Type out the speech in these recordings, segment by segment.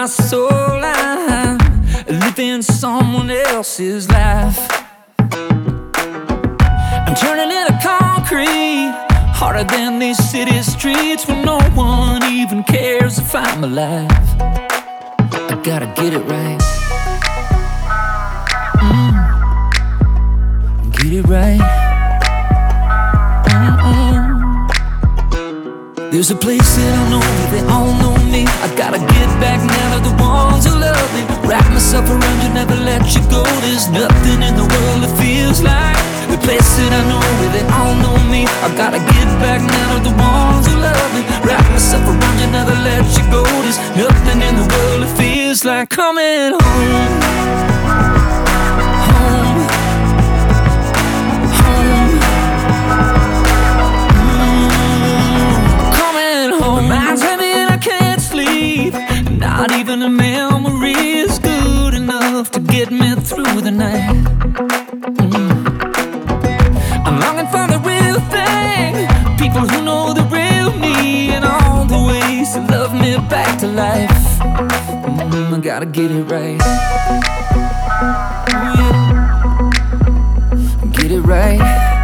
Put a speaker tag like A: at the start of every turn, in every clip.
A: soul. I'm living someone else's life. I'm turning into concrete, harder than these city streets, where no one even cares if I'm alive. I gotta get it right. Get it right. There's a place that I know where they all know me. I gotta get back now to the ones who love me. Wrap myself around you, never let you go. There's nothing in the world that feels like the place that I know where they all know me. I gotta get back now to the ones who love me. Wrap myself around you, never let you go. There's nothing in the world that feels like coming home. Not even a memory is good enough to get me through the night. I'm longing for the real thing, people who know the real me, and all the ways to love me back to life. I gotta get it right. Ooh, yeah. Get it right.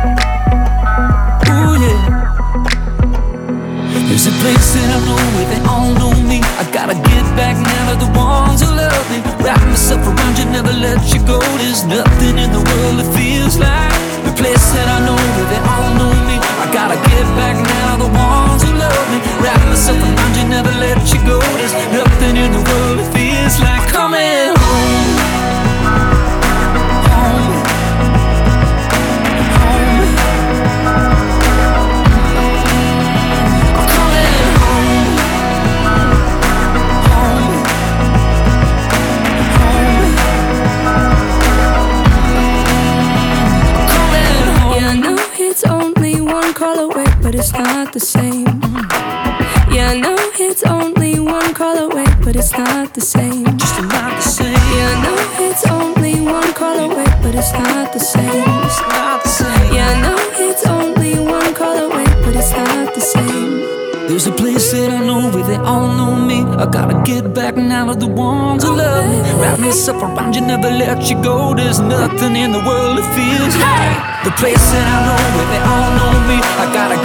A: Ooh, yeah. There's a place that I know where they all know me. I gotta get back now to the ones who love me. Wrap myself around you, never let you go. There's nothing in the world that feels like the place that I know where they all know me. I gotta get back now to the ones who love me. Wrap myself around you, never let you go. There's nothing in the world that feels like coming home.
B: But it's not the same. Yeah, I know it's only one call away, but it's not the same.
A: Just not the same.
B: Yeah, I know it's only one call away, but it's not the same.
A: It's not the same.
B: Yeah, I know it's only one call away, but it's not the same.
A: There's a place that I know where they all know me. I gotta get back now to the ones who love me. Wrap myself around you, never let you go. There's nothing in the world that feels like the place that I know where they all know me. I gotta